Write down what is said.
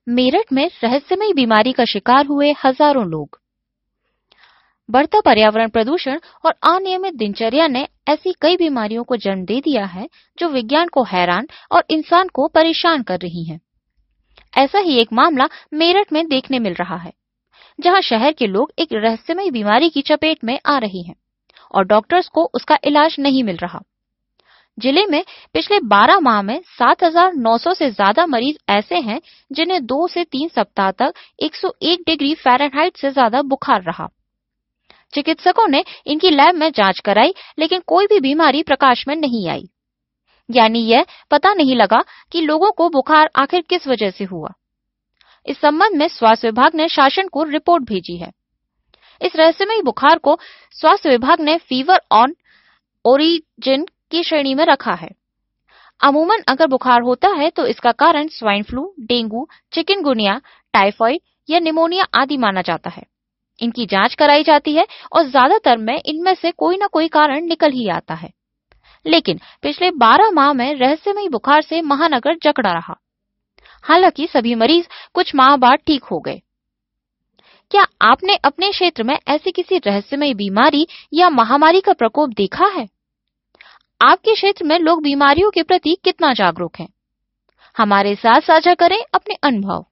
मेरठ में रहस्यमयी बीमारी का शिकार हुए हजारों लोग। बढ़ता पर्यावरण प्रदूषण और अनियमित दिनचर्या ने ऐसी कई बीमारियों को जन्म दे दिया है जो विज्ञान को हैरान और इंसान को परेशान कर रही हैं। ऐसा ही एक मामला मेरठ में देखने मिल रहा है, जहां शहर के लोग एक रहस्यमयी बीमारी की चपेट में आ रहे हैं और डॉक्टर्स को उसका इलाज नहीं मिल रहा। जिले में पिछले 12 माह में 7,900 से ज्यादा मरीज ऐसे हैं जिन्हें 2 से 3 सप्ताह तक 101 डिग्री फ़ारेनहाइट से ज्यादा बुखार रहा। चिकित्सकों ने इनकी लैब में जांच कराई, लेकिन कोई भी बीमारी प्रकाश में नहीं आई। यानी यह पता नहीं लगा कि लोगों को बुखार आखिर किस वजह से हुआ। इस संबंध में स्वास्थ्य विभाग ने शासन को रिपोर्ट भेजी है। इस रहस्यमयी बुखार को स्वास्थ्य विभाग ने फीवर ऑन ओरिजिन की श्रेणी में रखा है। अमूमन अगर बुखार होता है तो इसका कारण swine flu, dengue, chikungunya, typhoid या निमोनिया आदि माना जाता है। इनकी जांच कराई जाती है और ज्यादातर में इनमें से कोई न कोई कारण निकल ही आता है। लेकिन पिछले 12 माह में रहस्यमयी बुखार से महानगर जकड़ा रहा। हालांकि सभी मरीज कुछ माह बाद ठीक हो गए। क्या आपने अपने क्षेत्र में ऐसी किसी रहस्यमयी बीमारी या महामारी का प्रकोप देखा है? आपके क्षेत्र में लोग बीमारियों के प्रति कितना जागरूक हैं? हमारे साथ साझा करें अपने अनुभव।